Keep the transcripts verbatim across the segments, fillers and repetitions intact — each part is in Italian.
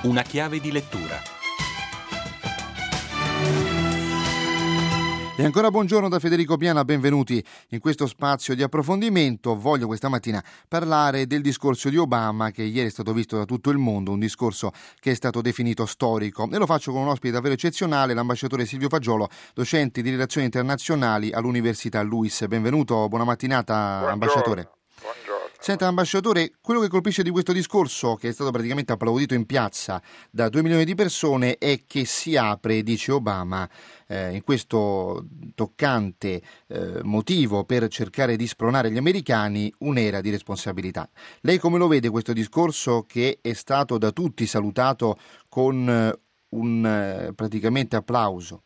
Una chiave di lettura. E ancora buongiorno da Federico Piana, benvenuti in questo spazio di approfondimento. Voglio questa mattina parlare del discorso di Obama che ieri è stato visto da tutto il mondo, un discorso che è stato definito storico, e lo faccio con un ospite davvero eccezionale, l'ambasciatore Silvio Fagiolo, docente di relazioni internazionali all'Università LUISS. Benvenuto, buona mattinata. Buongiorno. Ambasciatore. Buongiorno. Senta, ambasciatore, quello che colpisce di questo discorso, che è stato praticamente applaudito in piazza da due milioni di persone, è che si apre, dice Obama, eh, in questo toccante eh, motivo per cercare di spronare gli americani, un'era di responsabilità. Lei come lo vede questo discorso che è stato da tutti salutato con eh, un eh, praticamente applauso?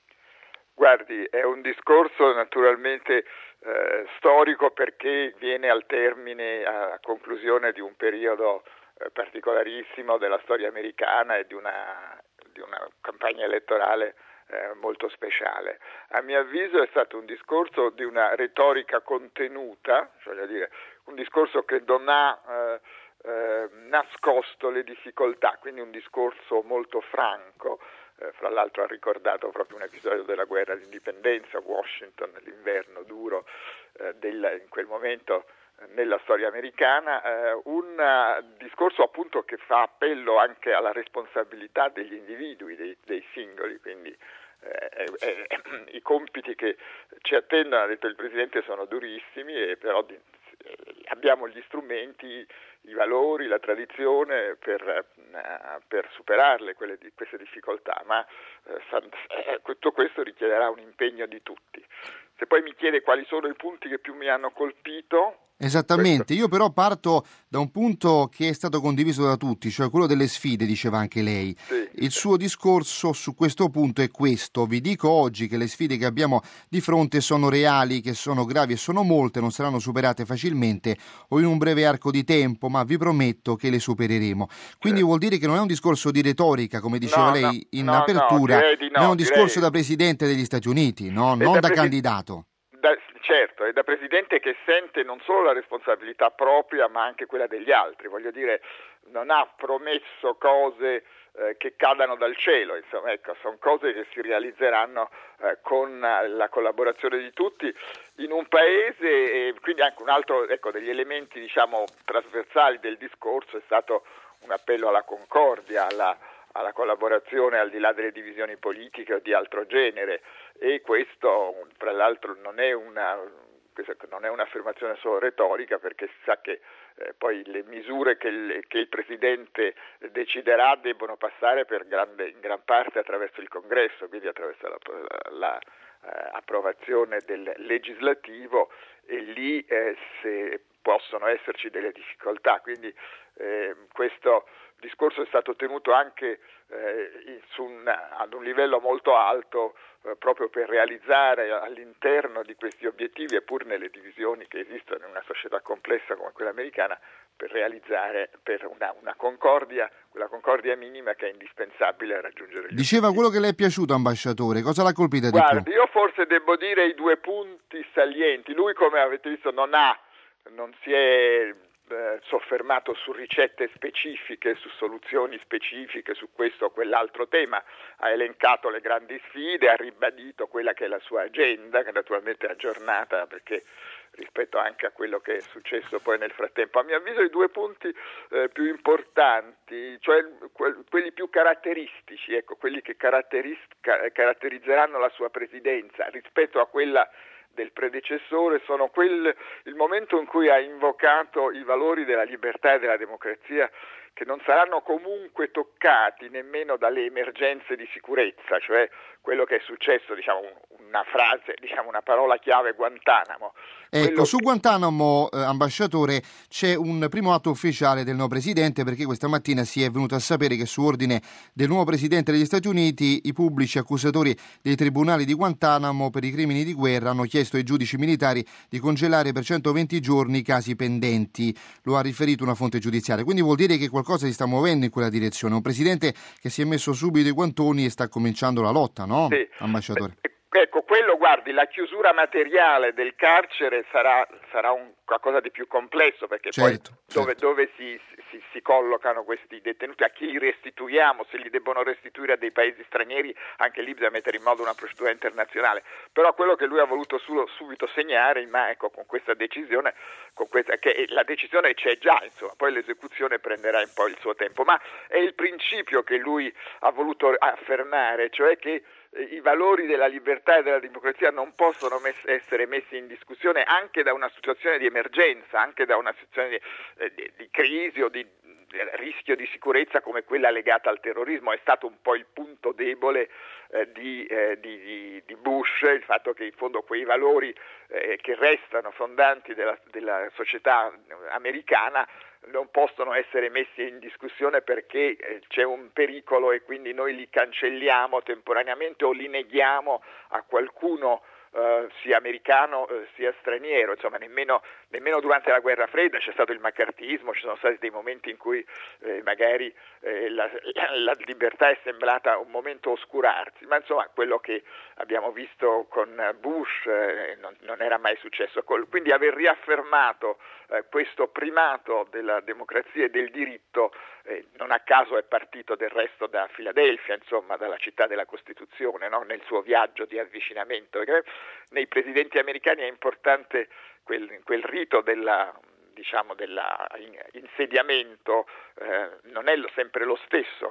Guardi, è un discorso naturalmente eh, storico perché viene al termine, a conclusione di un periodo eh, particolarissimo della storia americana e di una, di una campagna elettorale eh, molto speciale. A mio avviso è stato un discorso di una retorica contenuta, cioè voglio dire, un discorso che non ha eh, eh, nascosto le difficoltà, quindi un discorso molto franco. Eh, fra l'altro ha ricordato proprio un episodio della guerra d'indipendenza, Washington, l'inverno duro eh, del, in quel momento eh, nella storia americana, eh, un uh, discorso appunto che fa appello anche alla responsabilità degli individui, dei, dei singoli, quindi eh, eh, eh, i compiti che ci attendono, ha detto il Presidente, sono durissimi, e però di, eh, abbiamo gli strumenti, i valori, la tradizione per, uh, per superarle quelle di, queste difficoltà, ma uh, eh, tutto questo richiederà un impegno di tutti. Se poi mi chiede quali sono i punti che più mi hanno colpito... Esattamente, questo... io però parto da un punto che è stato condiviso da tutti, cioè quello delle sfide, diceva anche lei. Sì, Il sì. suo discorso su questo punto è questo: vi dico oggi che le sfide che abbiamo di fronte sono reali, che sono gravi e sono molte, non saranno superate facilmente o in un breve arco di tempo, ma vi prometto che le supereremo. Quindi Certo. vuol dire che non è un discorso di retorica, come diceva No, lei no, in no, apertura, no, direi di no, ma è un direi... discorso da Presidente degli Stati Uniti, no? E Non da da presi- candidato. Da, certo, è da Presidente che sente non solo la responsabilità propria ma anche quella degli altri, voglio dire, non ha promesso cose eh, che cadano dal cielo, insomma, ecco, sono cose che si realizzeranno eh, con la collaborazione di tutti in un paese, e quindi anche un altro, ecco, degli elementi diciamo trasversali del discorso è stato un appello alla concordia, alla alla collaborazione al di là delle divisioni politiche o di altro genere, e questo fra l'altro non è una non è un'affermazione solo retorica, perché si sa che eh, poi le misure che il, che il Presidente deciderà debbono passare per grande, in gran parte attraverso il Congresso, quindi attraverso la, la, la eh, approvazione del legislativo, e lì eh, se possono esserci delle difficoltà, quindi eh, questo discorso è stato tenuto anche eh, su un, ad un livello molto alto eh, proprio per realizzare all'interno di questi obiettivi, e pur nelle divisioni che esistono in una società complessa come quella americana, per realizzare per una, una concordia, quella concordia minima che è indispensabile a raggiungere gli Diceva obiettivi. quello che le è piaciuto, ambasciatore, cosa l'ha colpita di Guardi, più? io forse devo dire i due punti salienti. Lui, come avete visto, non ha, non si è eh, soffermato su ricette specifiche, su soluzioni specifiche, su questo o quell'altro tema. Ha elencato le grandi sfide, ha ribadito quella che è la sua agenda, che naturalmente è aggiornata perché rispetto anche a quello che è successo poi nel frattempo. A mio avviso i due punti eh, più importanti, cioè que- quelli più caratteristici, ecco, quelli che caratteris- ca- caratterizzeranno la sua presidenza rispetto a quella del predecessore, sono quel, il momento in cui ha invocato i valori della libertà e della democrazia, che non saranno comunque toccati nemmeno dalle emergenze di sicurezza, cioè quello che è successo, diciamo una frase, diciamo una parola chiave, Guantanamo. Ecco, Quello su che... Guantanamo, eh, ambasciatore, c'è un primo atto ufficiale del nuovo presidente, perché questa mattina si è venuto a sapere che su ordine del nuovo presidente degli Stati Uniti i pubblici accusatori dei tribunali di Guantanamo per i crimini di guerra hanno chiesto ai giudici militari di congelare per centoventi giorni i casi pendenti, lo ha riferito una fonte giudiziaria. Quindi vuol dire che qualcosa si sta muovendo in quella direzione, un presidente che si è messo subito i guantoni e sta cominciando la lotta, no, sì. ambasciatore? Ecco, quello, guardi, la chiusura materiale del carcere sarà, sarà un qualcosa di più complesso, perché certo, poi dove, certo. dove si, si si, si collocano questi detenuti, a chi li restituiamo, se li debbono restituire a dei paesi stranieri, anche lì bisogna mettere in moto una procedura internazionale. Però quello che lui ha voluto su, subito segnare, ma ecco, con questa decisione, con questa, che la decisione c'è già, insomma, poi l'esecuzione prenderà un po' il suo tempo, ma è il principio che lui ha voluto affermare, cioè che i valori della libertà e della democrazia non possono mess- essere messi in discussione anche da una situazione di emergenza, anche da una situazione di, eh, di, di crisi o di, di rischio di sicurezza come quella legata al terrorismo. È stato un po' il punto debole eh, di, eh, di, di Bush, il fatto che in fondo quei valori eh, che restano fondanti della, della società americana non possono essere messi in discussione perché eh, c'è un pericolo e quindi noi li cancelliamo temporaneamente o li neghiamo a qualcuno eh, sia americano eh, sia straniero. Insomma, nemmeno, nemmeno durante la guerra fredda c'è stato il maccartismo, ci sono stati dei momenti in cui eh, magari eh, la, la, la libertà è sembrata un momento oscurarsi, ma insomma quello che abbiamo visto con Bush eh, non, non era mai successo. Quindi aver riaffermato eh, questo primato della democrazia e del diritto, eh, non a caso è partito del resto da Filadelfia, insomma dalla città della Costituzione, no? Nel suo viaggio di avvicinamento, perché nei presidenti americani è importante quel, quel rito della diciamo dell'insediamento, eh, non è lo, sempre lo stesso.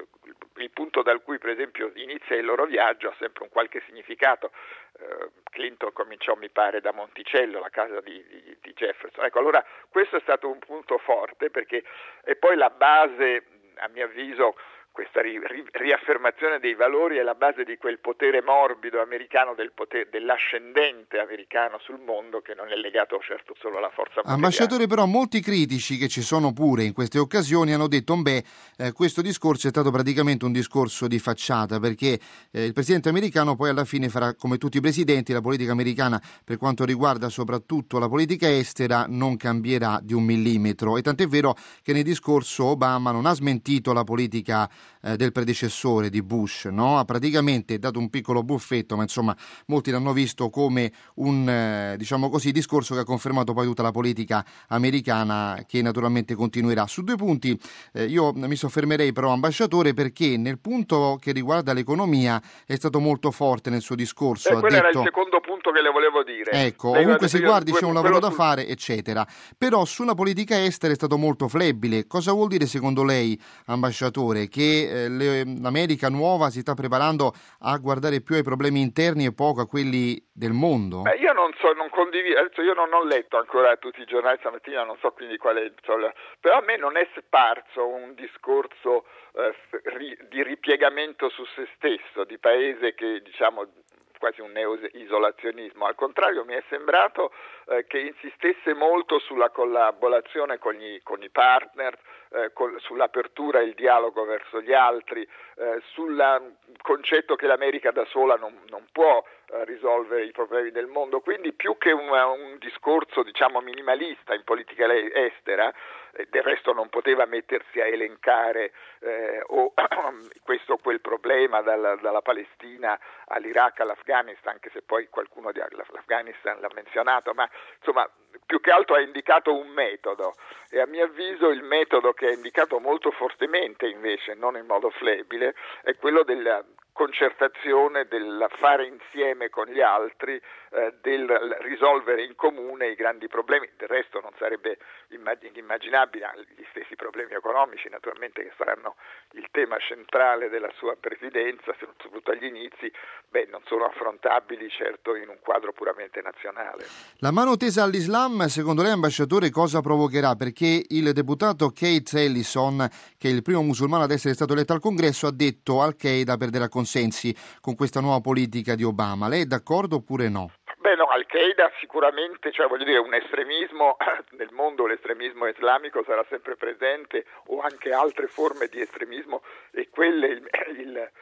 Il punto dal cui per esempio inizia il loro viaggio ha sempre un qualche significato. eh, Clinton cominciò mi pare da Monticello, la casa di, di, di Jefferson. Ecco, allora questo è stato un punto forte, perché è poi la base, a mio avviso, questa ri, ri, riaffermazione dei valori è la base di quel potere morbido americano, del potere, dell'ascendente americano sul mondo, che non è legato certo solo alla forza materiale. Ambasciatore, però molti critici che ci sono pure in queste occasioni hanno detto beh, eh, questo discorso è stato praticamente un discorso di facciata, perché eh, il presidente americano poi alla fine farà come tutti i presidenti, la politica americana per quanto riguarda soprattutto la politica estera non cambierà di un millimetro, e tant'è vero che nel discorso Obama non ha smentito la politica Eh, del predecessore di Bush, no? Ha praticamente dato un piccolo buffetto, ma insomma molti l'hanno visto come un eh, diciamo così discorso che ha confermato poi tutta la politica americana, che naturalmente continuerà. Su due punti eh, io mi soffermerei però, ambasciatore, perché nel punto che riguarda l'economia è stato molto forte nel suo discorso. Eh, ha quello detto... era il secondo punto che le volevo dire. Ecco, Lei ovunque si guardi c'è un lavoro da sul... fare, eccetera. Però sulla politica estera è stato molto flebile. Cosa vuol dire secondo lei, ambasciatore, che eh, le, l'America nuova si sta preparando a guardare più ai problemi interni e poco a quelli del mondo? Beh, io non so, non condivido, adesso io non ho letto ancora tutti i giornali stamattina, non so quindi quale, però a me non è sparso un discorso eh, ri, di ripiegamento su se stesso, di paese che diciamo quasi un neo-isolazionismo. Al contrario, mi è sembrato eh, che insistesse molto sulla collaborazione con, gli, con i partner, eh, con, sull'apertura e il dialogo verso gli altri, eh, sul concetto che l'America da sola non, non può eh, risolvere i problemi del mondo. Quindi più che un, un discorso diciamo minimalista in politica estera, eh, del resto non poteva mettersi a elencare eh, o questo o quel problema dalla, dalla Palestina all'Iraq, all'Afghanistan, anche se poi qualcuno di l'Afghanistan l'ha menzionato, ma insomma più che altro ha indicato un metodo, e a mio avviso il metodo che ha indicato molto fortemente invece, non in modo flebile, è quello della concertazione, del fare insieme con gli altri, eh, del risolvere in comune i grandi problemi. Del resto non sarebbe immaginabile, gli stessi problemi economici naturalmente che saranno il tema centrale della sua presidenza, soprattutto agli inizi, beh, non sono affrontabili certo in un quadro puramente nazionale. La mano tesa all'Islam, secondo lei, ambasciatore, cosa provocherà? Perché il deputato Keith Ellison, che è il primo musulmano ad essere stato eletto al Congresso, ha detto Al-Qaeda perderà consensi con questa nuova politica di Obama. Lei è d'accordo oppure no? Beh no, Al-Qaeda sicuramente, cioè voglio dire, un estremismo, nel mondo l'estremismo islamico sarà sempre presente, o anche altre forme di estremismo, e quelle il, il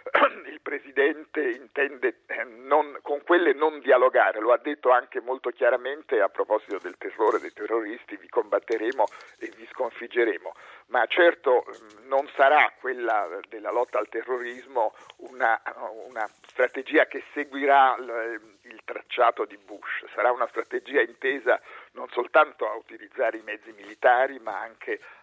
il Presidente intende non, con quelle non dialogare, lo ha detto anche molto chiaramente a proposito del terrore dei terroristi: vi combatteremo e vi sconfiggeremo, ma certo non sarà quella della lotta al terrorismo una, una strategia che seguirà il tracciato di Bush, sarà una strategia intesa non soltanto a utilizzare i mezzi militari ma anche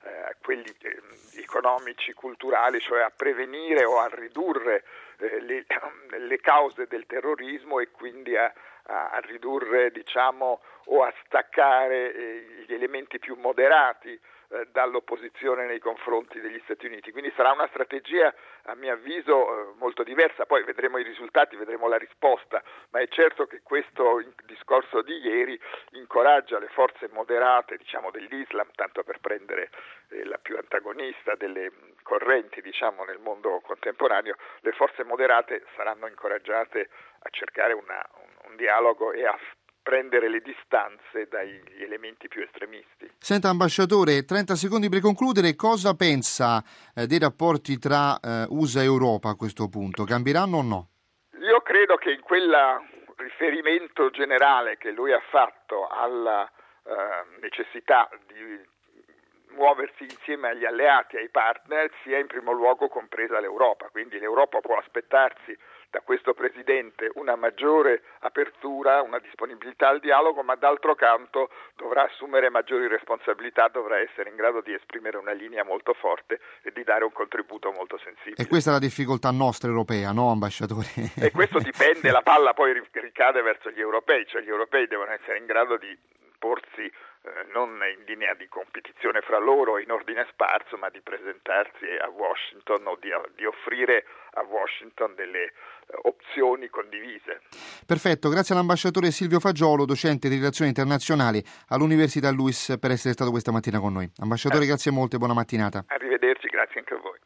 eh, quelli eh, economici, culturali, cioè a prevenire o a ridurre eh, le, le cause del terrorismo e quindi a, a, a ridurre, diciamo, o a staccare eh, gli elementi più moderati dall'opposizione nei confronti degli Stati Uniti. Quindi sarà una strategia, a mio avviso, molto diversa. Poi vedremo i risultati, vedremo la risposta, ma è certo che questo discorso di ieri incoraggia le forze moderate, diciamo, dell'Islam, tanto per prendere eh, la più antagonista delle correnti, diciamo, nel mondo contemporaneo. Le forze moderate saranno incoraggiate a cercare una, un, un dialogo e a prendere le distanze dagli elementi più estremisti. Senta, ambasciatore, trenta secondi per concludere, cosa pensa eh, dei rapporti tra eh, U S A e Europa a questo punto? Cambieranno o no? Io credo che in quel riferimento generale che lui ha fatto alla eh, necessità di muoversi insieme agli alleati, ai partner, sia in primo luogo compresa l'Europa. Quindi l'Europa può aspettarsi da questo Presidente una maggiore apertura, una disponibilità al dialogo, ma d'altro canto dovrà assumere maggiori responsabilità, dovrà essere in grado di esprimere una linea molto forte e di dare un contributo molto sensibile. E questa è la difficoltà nostra europea, no, ambasciatore? E questo dipende, la palla poi ricade verso gli europei, cioè gli europei devono essere in grado di porsi eh, non in linea di competizione fra loro in ordine sparso, ma di presentarsi a Washington o di, di offrire a Washington delle eh, opzioni condivise. Perfetto, grazie all'ambasciatore Silvio Fagiolo, docente di relazioni internazionali all'Università Luis, per essere stato questa mattina con noi. Ambasciatore, eh. grazie molte e buona mattinata. Arrivederci.